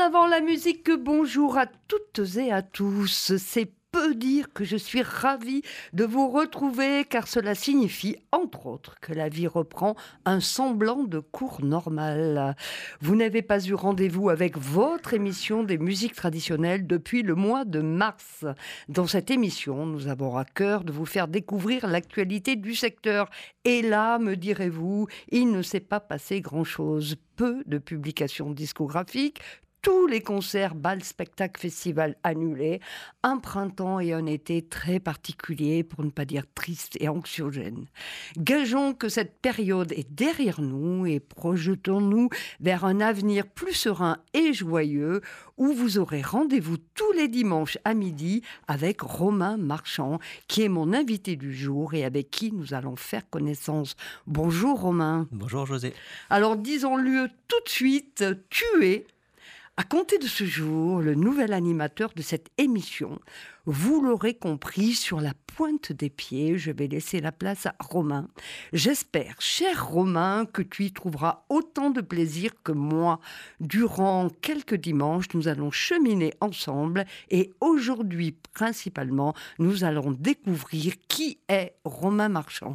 avant la musique, bonjour à toutes et à tous. C'est peu dire que je suis ravie de vous retrouver car cela signifie, entre autres, que la vie reprend un semblant de cours normal. Vous n'avez pas eu rendez-vous avec votre émission des musiques traditionnelles depuis le mois de mars. Dans cette émission, nous avons à cœur de vous faire découvrir l'actualité du secteur. Et là, me direz-vous, il ne s'est pas passé grand-chose. Peu de publications discographiques, tous les concerts, bals, spectacles, festivals annulés, un printemps et un été très particuliers, pour ne pas dire tristes et anxiogènes. Gageons que cette période est derrière nous et projetons-nous vers un avenir plus serein et joyeux où vous aurez rendez-vous tous les dimanches à midi avec Romain Marchand, qui est mon invité du jour et avec qui nous allons faire connaissance. Bonjour Romain. Bonjour José. Alors disons-le tout de suite, tu es, à compter de ce jour, le nouvel animateur de cette émission. Vous l'aurez compris, sur la pointe des pieds, je vais laisser la place à Romain. J'espère, cher Romain, que tu y trouveras autant de plaisir que moi. Durant quelques dimanches, nous allons cheminer ensemble et aujourd'hui, principalement, nous allons découvrir qui est Romain Marchand.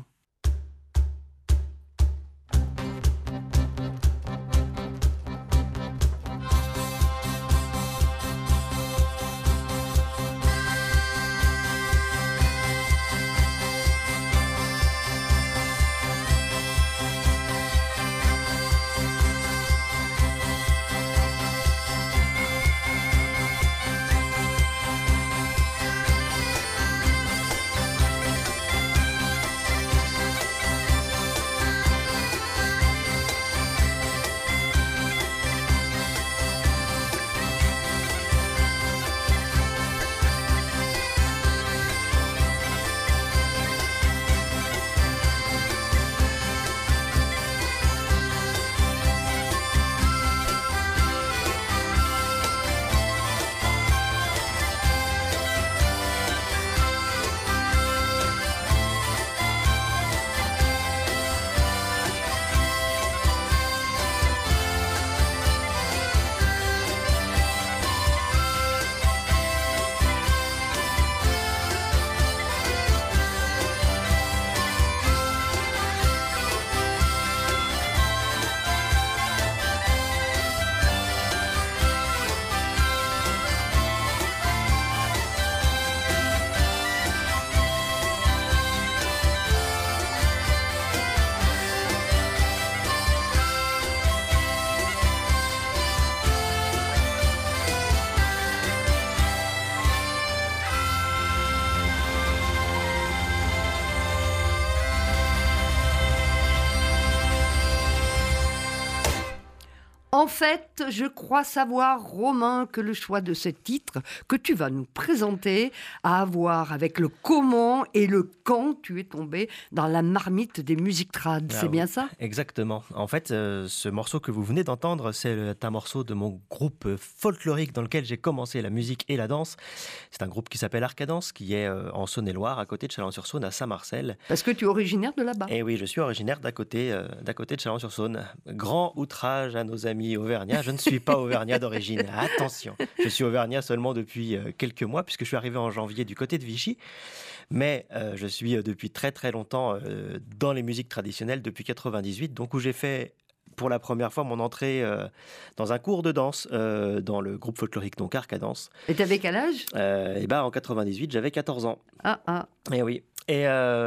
En fait, je crois savoir, Romain, que le choix de ce titre que tu vas nous présenter a à voir avec le comment et le quand tu es tombé dans la marmite des musiques trad. C'est bien ça ? Exactement. En fait, ce morceau que vous venez d'entendre, c'est un morceau de mon groupe folklorique dans lequel j'ai commencé la musique et la danse. C'est un groupe qui s'appelle Arcadance, qui est en Saône-et-Loire, à côté de Chalon-sur-Saône, à Saint-Marcel. Parce que tu es originaire de là-bas. Et oui, je suis originaire d'à côté de Chalon-sur-Saône. Grand outrage à nos amis auvergnats, je ne suis pas auvergnat d'origine, attention. Je suis auvergnat seulement depuis quelques mois, puisque je suis arrivé en janvier du côté de Vichy. Mais je suis depuis très très longtemps dans les musiques traditionnelles, depuis 98, donc où j'ai fait pour la première fois mon entrée dans un cours de danse dans le groupe folklorique, donc Arcadance. Et t'avais quel âge ? En 98, j'avais 14 ans. Ah. Et oui. Et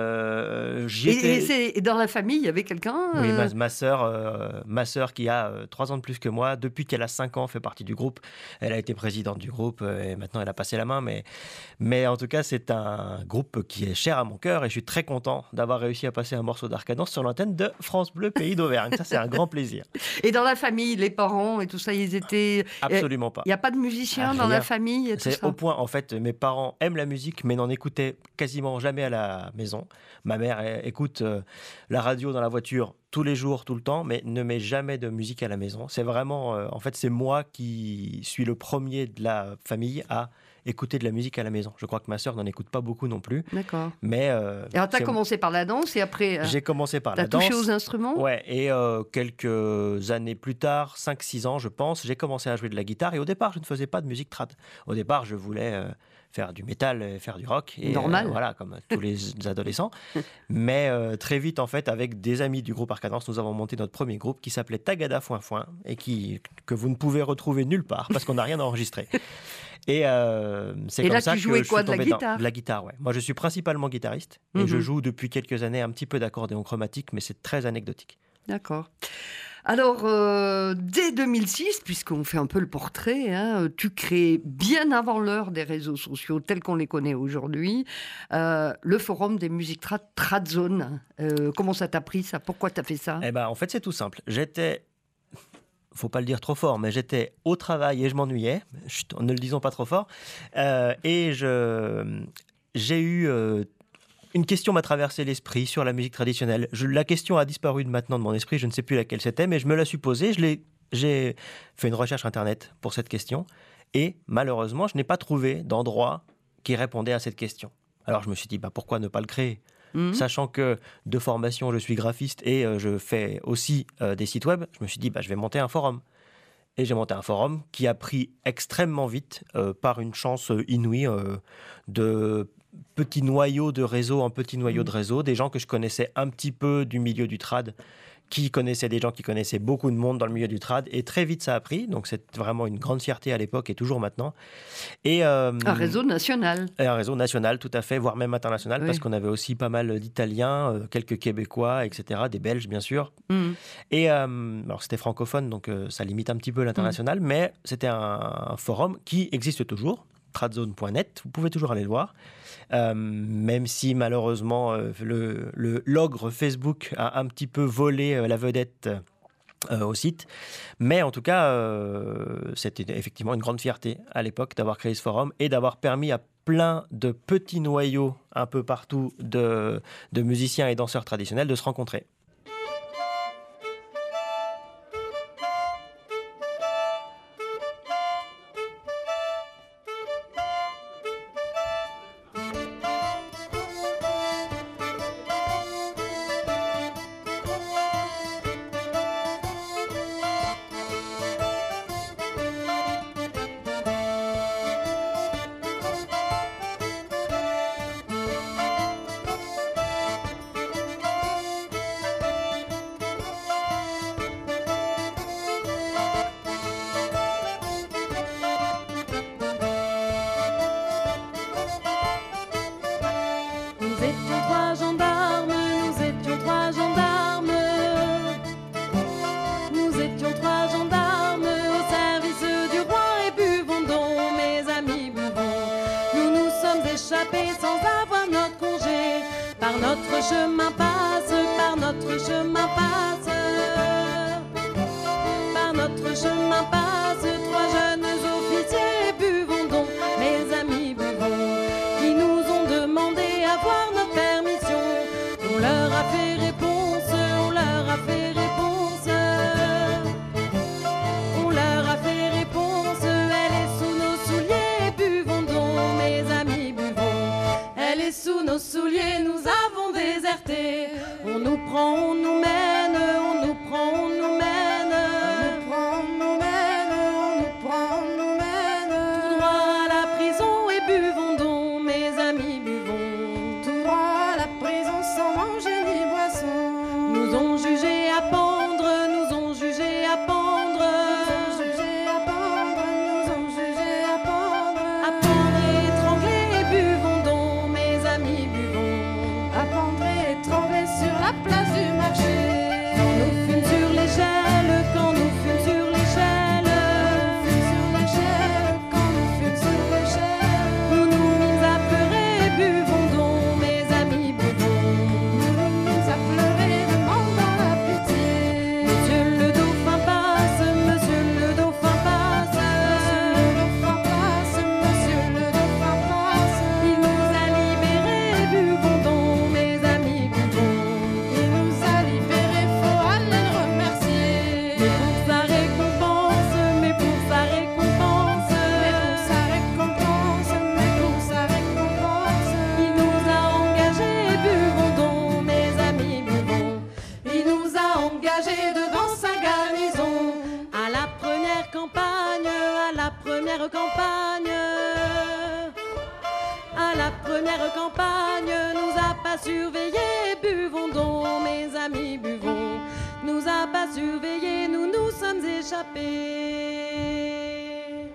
j'y étais... Et dans la famille, il y avait quelqu'un Oui, ma sœur qui a 3 ans de plus que moi, depuis qu'elle a 5 ans, fait partie du groupe. Elle a été présidente du groupe et maintenant elle a passé la main. Mais en tout cas, c'est un groupe qui est cher à mon cœur et je suis très content d'avoir réussi à passer un morceau d'Arcadance sur l'antenne de France Bleu, Pays d'Auvergne. Ça, c'est un grand plaisir. Et dans la famille, les parents et tout ça, ils étaient... Absolument pas. Il n'y a pas de musiciens dans la famille et tout ça. C'est au point, en fait, mes parents aiment la musique, mais n'en écoutaient quasiment jamais à la maison. Ma mère écoute la radio dans la voiture tous les jours, tout le temps, mais ne met jamais de musique à la maison. C'est vraiment, en fait, c'est moi qui suis le premier de la famille à écouter de la musique à la maison. Je crois que ma sœur n'en écoute pas beaucoup non plus. D'accord. Mais Et alors, tu as commencé par la danse et après, j'ai commencé par tu la as danse. touché aux instruments? Ouais, et quelques années plus tard, 5-6 ans, je pense, j'ai commencé à jouer de la guitare. Et au départ, je ne faisais pas de musique trad. Au départ, je voulais faire du métal, et faire du rock. Et, Normal. voilà, comme tous les adolescents. Mais très vite, en fait, avec des amis du groupe Arcadance, nous avons monté notre premier groupe qui s'appelait Tagada Foin Foin et que vous ne pouvez retrouver nulle part parce qu'on n'a rien enregistré. Et c'est Et comme là, ça tu que jouais je quoi, suis de la tombé guitare? de la guitare, ouais. Moi, je suis principalement guitariste et je joue depuis quelques années un petit peu d'accordéon chromatique, mais c'est très anecdotique. D'accord. Alors, dès 2006, puisqu'on fait un peu le portrait, hein, tu crées bien avant l'heure des réseaux sociaux tels qu'on les connaît aujourd'hui, le forum des musiques Tradzone. Comment ça t'a pris ça? Pourquoi t'as fait ça? Eh ben, en fait, c'est tout simple. Faut pas le dire trop fort, mais j'étais au travail et je m'ennuyais. Chut, ne le disons pas trop fort. Et j'ai eu une question m'a traversé l'esprit sur la musique traditionnelle. La question a disparu de maintenant de mon esprit, je ne sais plus laquelle c'était, mais je me la suis posée. J'ai fait une recherche internet pour cette question et malheureusement, je n'ai pas trouvé d'endroit qui répondait à cette question. Alors je me suis dit, pourquoi ne pas le créer ? Sachant que de formation, je suis graphiste et je fais aussi des sites web, je me suis dit, je vais monter un forum. Et j'ai monté un forum qui a pris extrêmement vite, par une chance inouïe, de petits noyaux de réseau en petits noyaux de réseau, des gens que je connaissais un petit peu du milieu du trad, qui connaissaient des gens qui connaissaient beaucoup de monde dans le milieu du trad, et très vite ça a pris, donc c'est vraiment une grande fierté à l'époque et toujours maintenant. Et, un réseau national. Un réseau national, tout à fait, voire même international, Oui. parce qu'on avait aussi pas mal d'Italiens, quelques Québécois, etc., des Belges bien sûr. Et alors c'était francophone, donc ça limite un petit peu l'international, mais c'était un forum qui existe toujours, tradzone.net, vous pouvez toujours aller le voir. Même si malheureusement l'ogre Facebook a un petit peu volé la vedette au site. Mais en tout cas, c'était effectivement une grande fierté à l'époque d'avoir créé ce forum et d'avoir permis à plein de petits noyaux un peu partout de musiciens et danseurs traditionnels de se rencontrer. première campagne. À la première campagne, nous a pas surveillé, buvons donc, mes amis, buvons. Nous a pas surveillé, nous nous sommes échappés.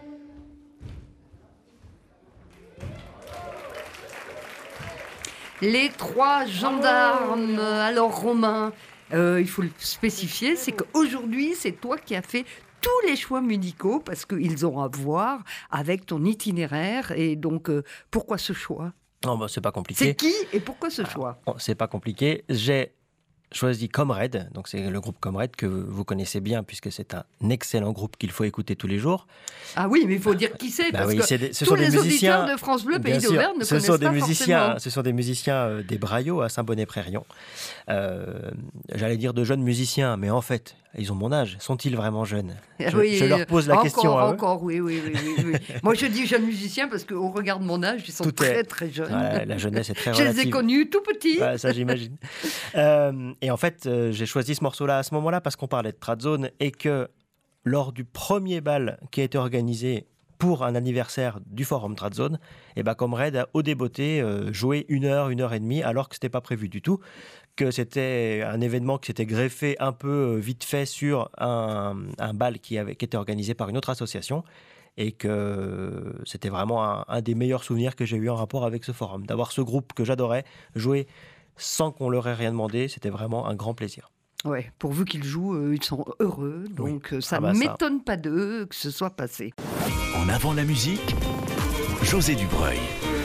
Les trois gendarmes. Alors Romain, il faut le spécifier, c'est qu'aujourd'hui, c'est toi qui as fait tous les choix musicaux parce qu'ils ont à voir avec ton itinéraire. Et donc, pourquoi ce choix ? Non, bah, c'est pas compliqué. C'est qui et pourquoi ce choix ? C'est pas compliqué. J'ai choisi Comrade, donc c'est le groupe Comrade que vous connaissez bien puisque c'est un excellent groupe qu'il faut écouter tous les jours. Ah oui, mais il faut dire qui c'est parce oui, que ce tous sont des les musiciens, auditeurs de France Bleu, bien Pays sûr, d'Auvergne ne connaissent pas forcément. Ce sont des musiciens des Braillots à Saint-Bonnet-Prérion. J'allais dire de jeunes musiciens, mais en fait, ils ont mon âge. Sont-ils vraiment jeunes ? Je leur pose la question à eux. Encore, oui. Moi, je dis jeunes musiciens parce qu'au regard de mon âge, ils sont très jeunes. Voilà, la jeunesse est très Je relative. les ai connus tout petits. Ouais, ça, j'imagine. Et en fait, j'ai choisi ce morceau-là à ce moment-là parce qu'on parlait de Tradzone et que lors du premier bal qui a été organisé pour un anniversaire du Forum Tradzone, Comrade a au débeauté joué 1 heure, 1 heure et demie, alors que ce n'était pas prévu du tout, que c'était un événement qui s'était greffé un peu vite fait sur un bal qui était organisé par une autre association, et que c'était vraiment un des meilleurs souvenirs que j'ai eu en rapport avec ce forum. D'avoir ce groupe que j'adorais jouer sans qu'on leur ait rien demandé, c'était vraiment un grand plaisir. Ouais, pourvu qu'ils jouent, ils sont heureux, donc oui. ça ne m'étonne pas d'eux que ce soit passé. En avant la musique, José Dubreuil.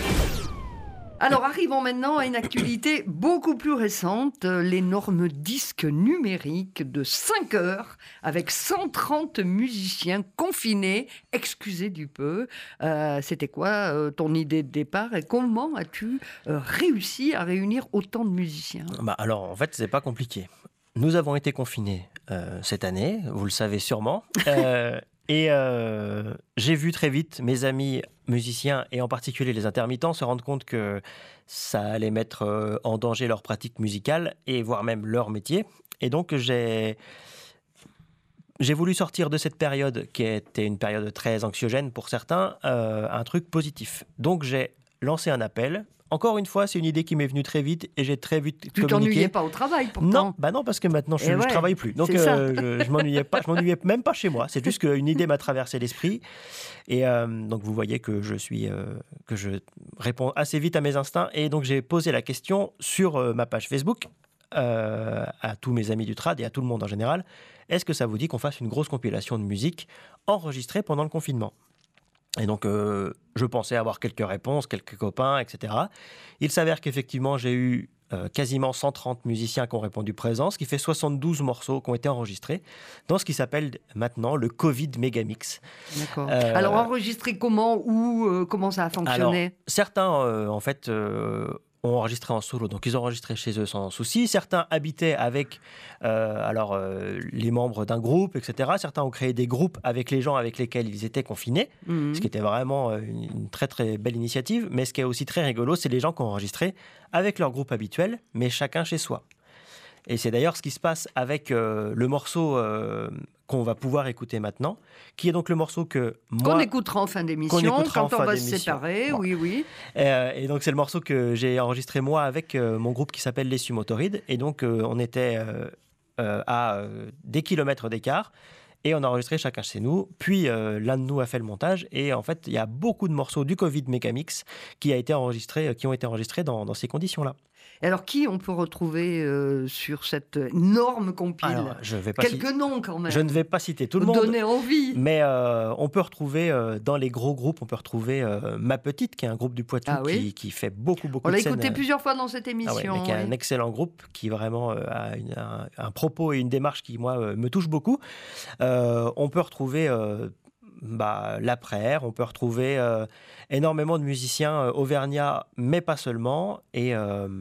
Alors arrivons maintenant à une actualité beaucoup plus récente, l'énorme disque numérique de 5 heures avec 130 musiciens confinés, excusez du peu. C'était quoi ton idée de départ et comment as-tu réussi à réunir autant de musiciens ? Alors en fait, c'est pas compliqué. Nous avons été confinés cette année, vous le savez sûrement. Et j'ai vu très vite mes amis musiciens, et en particulier les intermittents, se rendre compte que ça allait mettre en danger leur pratique musicale, et voire même leur métier. Et donc j'ai voulu sortir de cette période, qui était une période très anxiogène pour certains, un truc positif. Donc j'ai lancé un appel. Encore une fois, c'est une idée qui m'est venue très vite et j'ai très vite communiqué. Tu t'ennuyais pas au travail pourtant ? Non, parce que maintenant je travaille plus. Donc je m'ennuyais pas, je m'ennuyais même pas chez moi. C'est juste qu'une idée m'a traversé l'esprit. Et donc vous voyez que je réponds assez vite à mes instincts. Et donc j'ai posé la question sur ma page Facebook à tous mes amis du trad et à tout le monde en général. Est-ce que ça vous dit qu'on fasse une grosse compilation de musique enregistrée pendant le confinement ? Et donc, je pensais avoir quelques réponses, quelques copains, etc. Il s'avère qu'effectivement, j'ai eu quasiment 130 musiciens qui ont répondu présent, ce qui fait 72 morceaux qui ont été enregistrés dans ce qui s'appelle maintenant le Covid Megamix. D'accord. Alors, enregistré comment, où, comment ça a fonctionné ? Alors, certains, en fait... ont enregistré en solo, donc ils ont enregistré chez eux sans souci. Certains habitaient avec les membres d'un groupe, etc. Certains ont créé des groupes avec les gens avec lesquels ils étaient confinés, ce qui était vraiment une très très belle initiative. Mais ce qui est aussi très rigolo, c'est les gens qui ont enregistré avec leur groupe habituel, mais chacun chez soi. Et c'est d'ailleurs ce qui se passe avec le morceau qu'on va pouvoir écouter maintenant, qui est donc le morceau que moi... Qu'on écoutera en fin d'émission, quand on va se séparer, bon. Oui. Et donc c'est le morceau que j'ai enregistré moi avec mon groupe qui s'appelle Les Sumotorides. Et donc on était à des kilomètres d'écart. Et on a enregistré chacun chez nous. Puis l'un de nous a fait le montage. Et en fait, il y a beaucoup de morceaux du Covid Megamix qui ont été enregistrés dans ces conditions-là. Et alors, qui on peut retrouver sur cette énorme compile ? Alors, quelques noms quand même. Je ne vais pas citer tout le monde. Donner envie. Mais on peut retrouver dans les gros groupes, on peut retrouver Ma Petite, qui est un groupe du Poitou qui fait beaucoup de scènes. On l'a écouté plusieurs fois dans cette émission. Mais qui est un excellent groupe qui vraiment a un propos et une démarche qui, moi, me touche beaucoup. On peut retrouver... l'après-air, on peut retrouver énormément de musiciens auvergnats, mais pas seulement. Et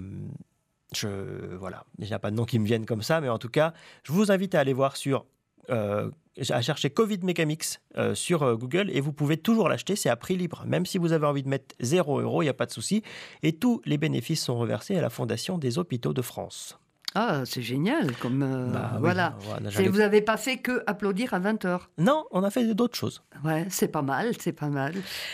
voilà, il n'y a pas de noms qui me viennent comme ça, mais en tout cas, je vous invite à aller voir à chercher Covid Megamix sur Google, et vous pouvez toujours l'acheter, c'est à prix libre. Même si vous avez envie de mettre 0 €, il n'y a pas de souci. Et tous les bénéfices sont reversés à la Fondation des Hôpitaux de France. Ah, c'est génial. Comme, Oui, voilà. Vous n'avez pas fait que applaudir à 20h. Non, on a fait d'autres choses. Ouais, c'est pas mal, c'est pas mal.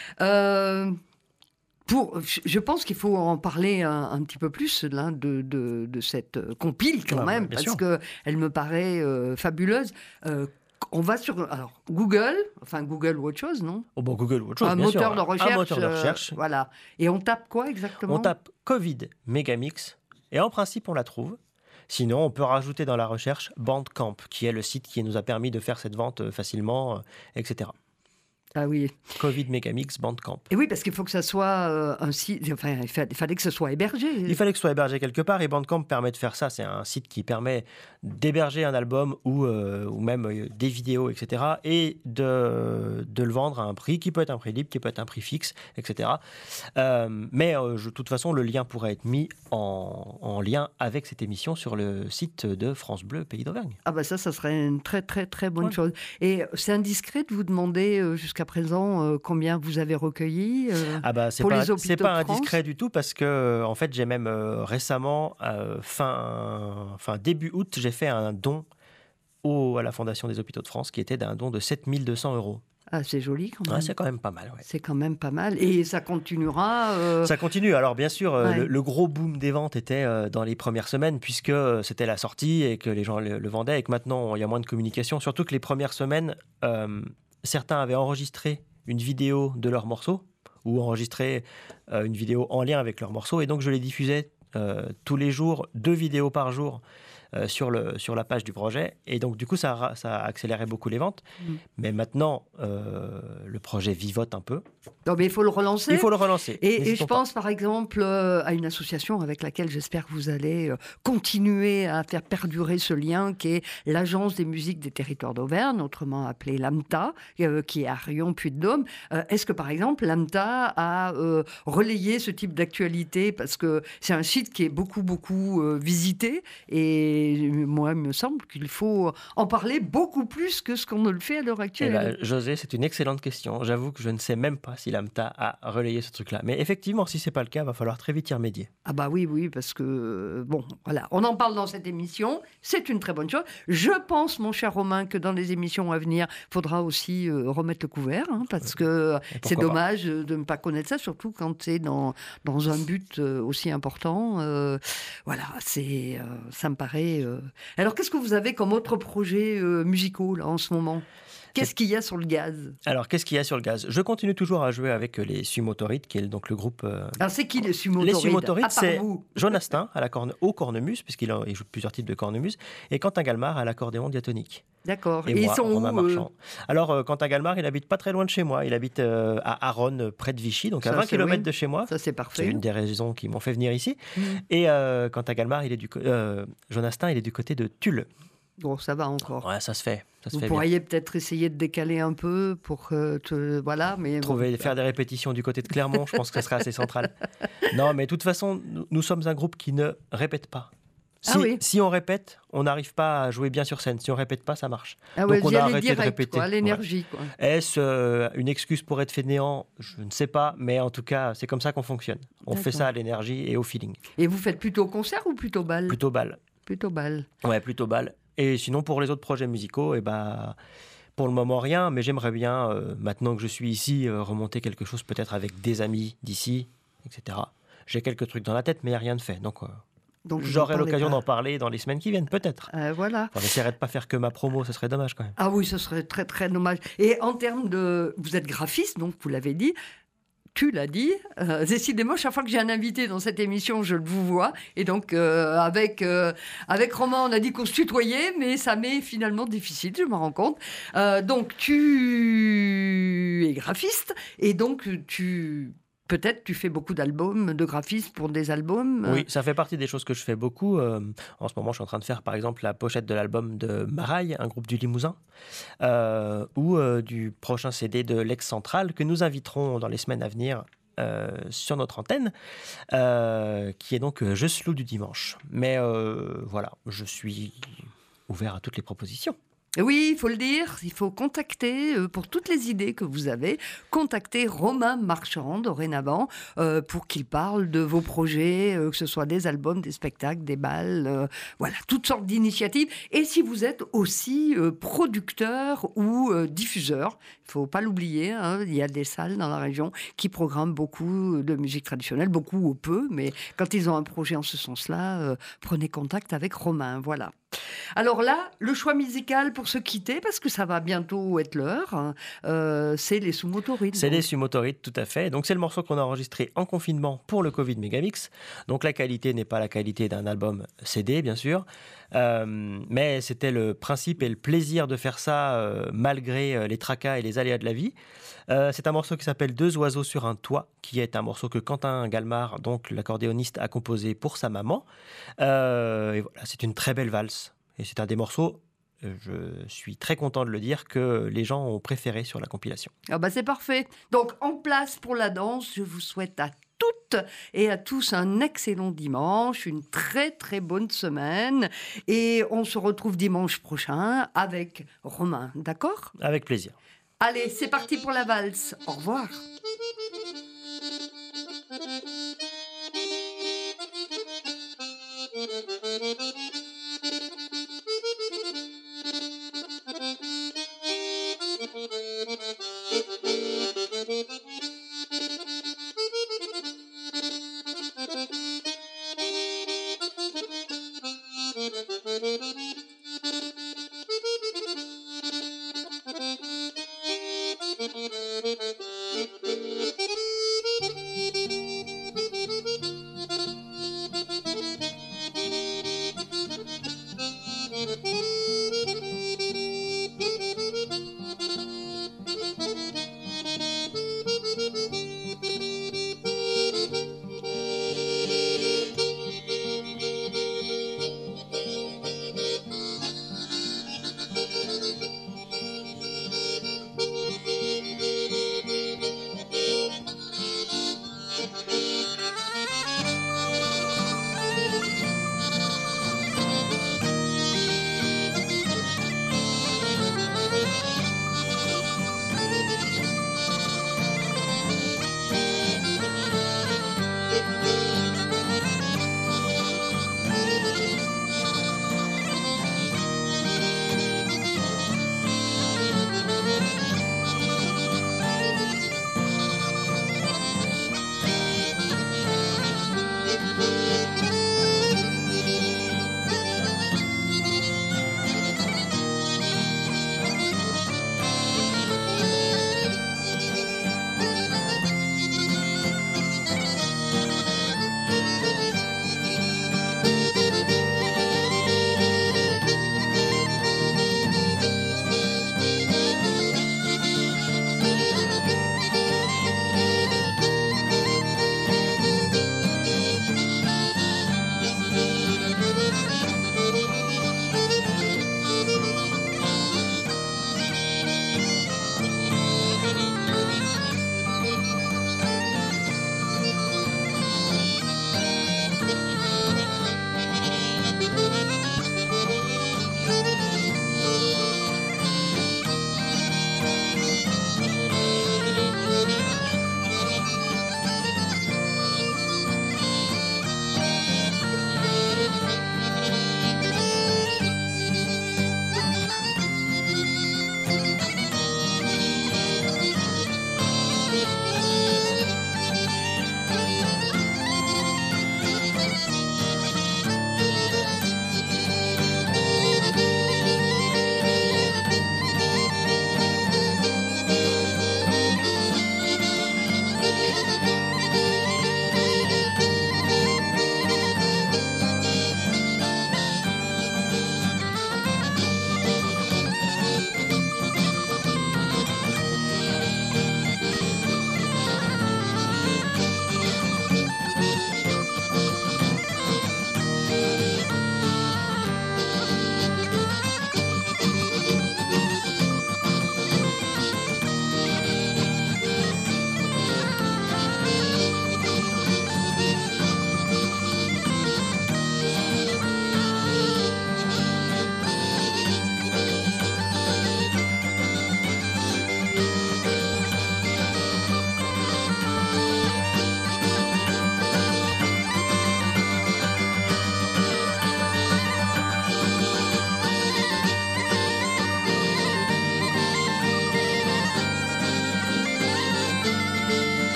Je pense qu'il faut en parler un petit peu plus là, de cette compile quand même, parce qu'elle me paraît fabuleuse. On va sur Google ou autre chose, non? Google ou autre chose, un bien moteur sûr. de recherche. Un moteur de recherche. Voilà. Et on tape quoi exactement? On tape Covid Megamix, et en principe, on la trouve. Sinon, on peut rajouter dans la recherche Bandcamp, qui est le site qui nous a permis de faire cette vente facilement, etc. Ah oui. Covid Megamix Bandcamp. Et oui, parce qu'il faut que ça soit un site. Enfin, il fallait que ce soit hébergé. Il fallait que ce soit hébergé quelque part, et Bandcamp permet de faire ça. C'est un site qui permet d'héberger un album ou même des vidéos, etc. et de le vendre à un prix qui peut être un prix libre, qui peut être un prix fixe, etc. Mais de toute façon, le lien pourrait être mis en lien avec cette émission sur le site de France Bleu Pays d'Auvergne. Ah bah ça serait une très très très bonne chose. Et c'est indiscret de vous demander jusqu'à présent combien vous avez recueilli pour les hôpitaux de France? C'est pas indiscret du tout, parce que en fait j'ai même récemment début août, j'ai fait un don à la Fondation des Hôpitaux de France, qui était d'un don de 7 200 €. Ah, c'est joli quand même. C'est quand même pas mal. Ouais. C'est quand même pas mal. Et ça continuera Ça continue. Alors bien sûr, le gros boom des ventes était dans les premières semaines, puisque c'était la sortie et que les gens le vendaient, et que maintenant il y a moins de communication. Surtout que les premières semaines, certains avaient enregistré une vidéo de leur morceau, ou enregistré une vidéo en lien avec leur morceau, et donc je les diffusais tous les jours, 2 vidéos par jour sur la page du projet, et donc du coup ça a accéléré beaucoup les ventes. Mais maintenant le projet vivote un peu. Non, mais il faut le relancer. Il faut le relancer. Et je pense par exemple à une association avec laquelle j'espère que vous allez continuer à faire perdurer ce lien, qui est l'Agence des musiques des territoires d'Auvergne, autrement appelée l'AMTA, qui est à Riom-Puy-de-Dôme. Est-ce que par exemple l'AMTA a relayé ce type d'actualité, parce que c'est un site qui est beaucoup visité, et moi il me semble qu'il faut en parler beaucoup plus que ce qu'on ne le fait à l'heure actuelle. José, c'est une excellente question. J'avoue que je ne sais même pas si l'AMTA a relayé ce truc-là. Mais effectivement, si ce n'est pas le cas, il va falloir très vite y remédier. Ah bah oui, parce que, voilà, on en parle dans cette émission, c'est une très bonne chose. Je pense, mon cher Romain, que dans les émissions à venir, il faudra aussi remettre le couvert, parce que c'est dommage de ne pas connaître ça, surtout quand c'est dans un but aussi important. Voilà, ça me paraît... Alors, qu'est-ce que vous avez comme autre projet musicaux, là, en ce moment ? Qu'est-ce qu'il y a sur le gaz? Alors, qu'est-ce qu'il y a sur le gaz? Je continue toujours à jouer avec les Sumotorides, qui est donc le groupe... Alors, c'est qui les Sumotorides? Les Sumotorides, c'est Jonastin au cornemuse, puisqu'il joue plusieurs types de cornemuse, et Quentin Galmard à l'accordéon diatonique. D'accord. Et moi, ils sont Romain Marchand. Alors, Quentin Galmard, il habite pas très loin de chez moi. Il habite à Aronne, près de Vichy, donc à 20 km de chez moi. Ça, c'est parfait. C'est une des raisons qui m'ont fait venir ici. Et Quentin Galmard, Jonastin, il est du côté de Tulle. Bon, ça va encore. Ouais, ça se fait. Vous pourriez peut-être essayer de décaler un peu pour mais faire des répétitions du côté de Clermont, je pense que ça serait assez central. Non, mais de toute façon, nous sommes un groupe qui ne répète pas. Si on répète, on n'arrive pas à jouer bien sur scène. Si on répète pas, ça marche. Donc on a arrêté de répéter. L'énergie. Ouais. Est-ce une excuse pour être fainéant? Je ne sais pas, mais en tout cas, c'est comme ça qu'on fonctionne. On fait ça à l'énergie et au feeling. Et vous faites plutôt concert ou plutôt bal? Plutôt bal. Plutôt bal. Ouais, plutôt bal. Et sinon, pour les autres projets musicaux, pour le moment, rien. Mais j'aimerais bien, maintenant que je suis ici, remonter quelque chose peut-être avec des amis d'ici, etc. J'ai quelques trucs dans la tête, mais il n'y a rien de fait. Donc j'aurai l'occasion d'en parler dans les semaines qui viennent, peut-être. Voilà. J'essaierai de ne pas faire que ma promo, ce serait dommage quand même. Ah oui, ce serait très très dommage. Et en termes de... Vous êtes graphiste, donc vous l'avez dit. Tu l'as dit. Décidément, chaque fois que j'ai un invité dans cette émission, je le vous vois. Et donc, avec Romain, on a dit qu'on se tutoyait, mais ça m'est finalement difficile, je me rends compte. Donc, tu es graphiste, et donc peut-être tu fais beaucoup d'albums, de graphisme pour des albums. Oui, ça fait partie des choses que je fais beaucoup. En ce moment, je suis en train de faire, par exemple, la pochette de l'album de Maraille, un groupe du Limousin, ou du prochain CD de L'Ex Central, que nous inviterons dans les semaines à venir sur notre antenne, qui est donc Je Slou du dimanche. Mais voilà, je suis ouvert à toutes les propositions. Oui, il faut le dire, il faut contacter, pour toutes les idées que vous avez, contacter Romain Marchand dorénavant pour qu'il parle de vos projets, que ce soit des albums, des spectacles, des balles, voilà, toutes sortes d'initiatives. Et si vous êtes aussi producteur ou diffuseur, il ne faut pas l'oublier, hein, il y a des salles dans la région qui programment beaucoup de musique traditionnelle, beaucoup ou peu, mais quand ils ont un projet en ce sens-là, prenez contact avec Romain, voilà. Alors là, le choix musical pour se quitter, parce que ça va bientôt être l'heure, hein, c'est les sous-motorites. C'est les Sumotorites, tout à fait. Donc c'est le morceau qu'on a enregistré en confinement pour le Covid Megamix. Donc la qualité n'est pas la qualité d'un album CD, bien sûr. Mais c'était le principe et le plaisir de faire ça malgré les tracas et les aléas de la vie. C'est un morceau qui s'appelle Deux oiseaux sur un toit, qui est un morceau que Quentin Galmard, donc l'accordéoniste, a composé pour sa maman. Et voilà, c'est une très belle valse. Et c'est un des morceaux, je suis très content de le dire, que les gens ont préféré sur la compilation. Ah bah c'est parfait. Donc en place pour la danse, je vous souhaite à toutes et à tous un excellent dimanche, une très très bonne semaine. Et on se retrouve dimanche prochain avec Romain, d'accord ? Avec plaisir. Allez, c'est parti pour la valse. Au revoir.